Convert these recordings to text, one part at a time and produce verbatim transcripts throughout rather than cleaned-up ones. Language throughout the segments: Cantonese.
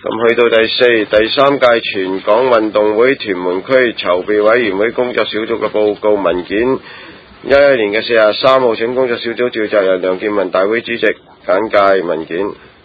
咁去到第四、第三屆全港運動會屯門區籌備委員會工作小組嘅報告文件，一一年嘅四十三號請工作小組召集人梁健文大會主席簡介文件。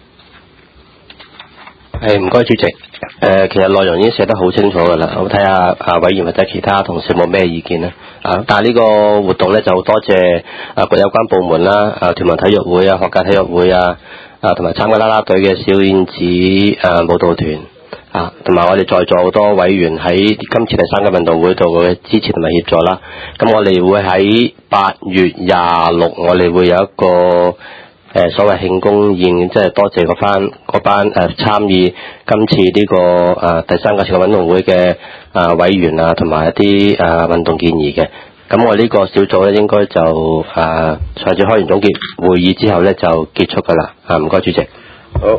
係唔該主席。誒、呃，其實內容已經寫得好清楚㗎啦，我睇下啊委員或者其他同事有冇咩意見咧？啊，但係呢個活動咧就好多謝啊各有關部門啦，啊屯門體育會啊、學界體育會啊，啊同埋參加啦啦隊嘅小燕子啊舞蹈團啊，同埋我哋在座好多委員喺今次第三屆運動會度嘅支持同埋協助啦。咁我哋會喺八月廿六，我哋會有一個。誒、呃、所謂慶功宴，即係多謝嗰班嗰班誒參與今次呢、這個誒、呃、第三屆全國運動會嘅誒、呃、委員啊，同埋一啲誒、呃、運動建議嘅。咁我呢個小組咧應該就誒上次開完總結會議之後咧就結束㗎啦。啊，唔該主席。 好。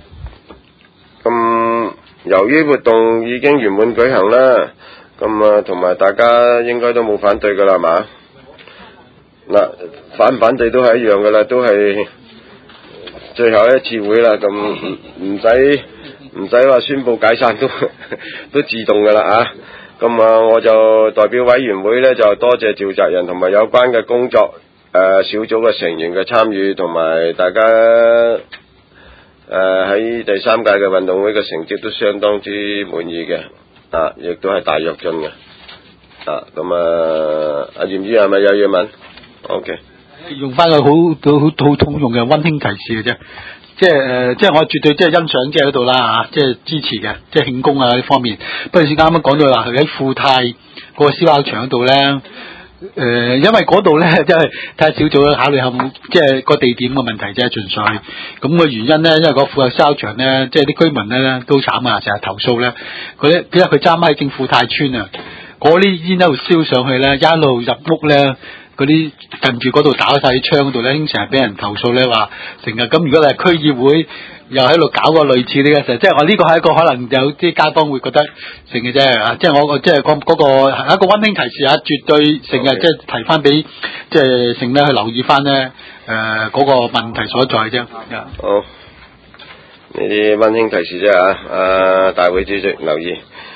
咁由於活動已經圓滿舉行啦，咁啊同埋大家應該都冇反對㗎啦，係嘛？嗱，反唔反對都係一樣㗎啦，都係。最後一次會啦，咁唔使唔使話宣佈解散都都自動噶啦啊！咁啊，我就代表委員會咧，就多謝召集人同埋有關嘅工作誒、呃、小組嘅成員嘅參與，同埋大家誒喺、呃、第三屆嘅運動會嘅成績都相當之滿意嘅啊，亦都係大躍進嘅啊！咁啊，阿嚴姨係咪有嘢問 ？OK。 用翻個好好好通用嘅溫馨提示嘅啫，即係誒、呃，即係我絕對即係欣賞即係嗰度啦嚇，即係支持嘅，即係慶功啊呢方面。不過先啱啱講到話佢喺富泰嗰個燒烤場嗰度咧，誒、呃，因為嗰度咧即係睇下小組考慮下冇，即係個地點嘅問題啫，純粹。咁個原因咧，因為嗰富泰燒烤場咧，即係啲居民咧都慘啊，成日投訴咧，佢咧因為佢揸喺正富泰村啊，嗰啲煙一路燒上去咧，一路入屋咧。嗰啲近住嗰度打晒啲窗嗰度咧，經常係俾人投訴咧話成日咁。如果你係區議會又喺度搞個類似呢個時，即係我呢個係一個可能有啲街坊會覺得成嘅啫啊！即係我即係嗰嗰個係一個溫馨提示啊，絕對成日即係提翻俾即係成咧去留意翻咧誒嗰個問題所在啫。 好，呢啲溫馨提示啫啊！啊，大會主席留意。